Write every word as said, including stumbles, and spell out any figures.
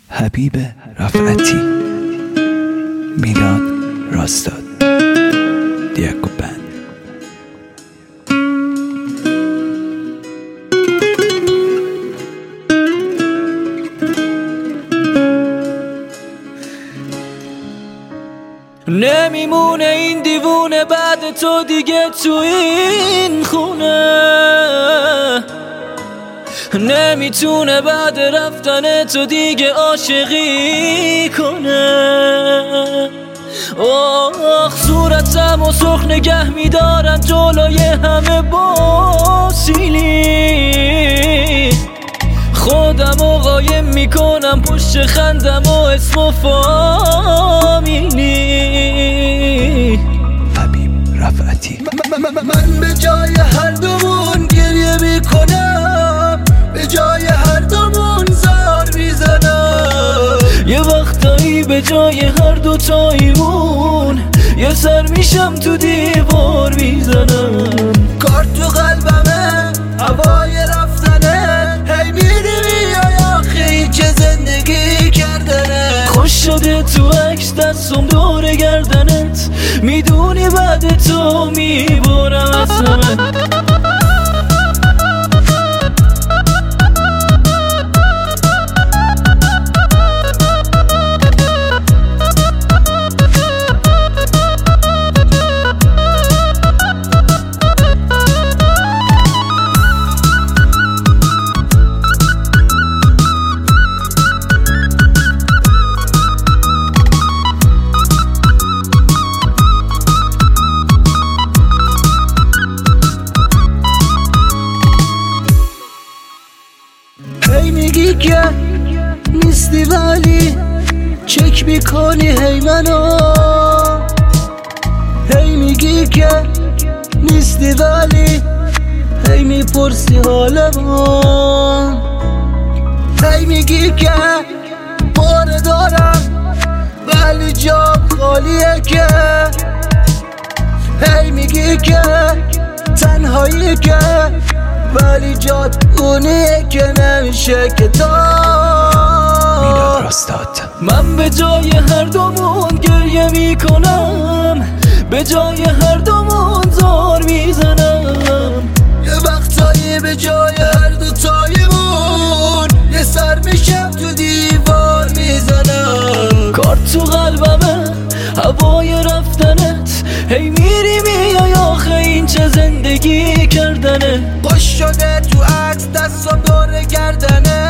حبیب رفعتی، میلاد راستاد، دیاکو بند. نمیمونه این دیوونه بعد تو دیگه تو این خونه، نمیتونه بعد رفتن تو دیگه عاشقی کنه. آخ صورتم و سرخ نگه میدارم جلوی همه با سیلی، خودم و قایم میکنم پشت خندم و اسم و فامیلی. حبیب رفعتی. من به جای هر دومون گریه میکنم، به جای هر دومون زار میزنم. یه وقتایی به جای هر دو تایمون یه سر میشم تو دیوار میزنم. کار تو قلبمه هوای رفتنه، هی میری میای آخه این چه زندگی کردنه. خوش شده تو عکس دستم دور گردنت، میدونی بعد تو میبرم از همه. هی میگی که نیستی ولی چک میکنی هی منو، هی میگی که نیستی ولی هی میپرسی حالمو، هی میگی که باره دارم ولی جام خالیه که، هی میگی که تنهایی که ولی جات اونیه که نمیشه که تو. میلاد راستاد. من به جای هر دومون گریه میکنم، به جای هر دومون زار میزنم. یه وقتایی به جای هر دو تایمون یه سر میشم تو دیوار میزنم. کار تو قلبمه هوای رفتنت، هی میری میای آخه این چه زندگی کردنه. خوش شده تو عکس دستم دور گردنه،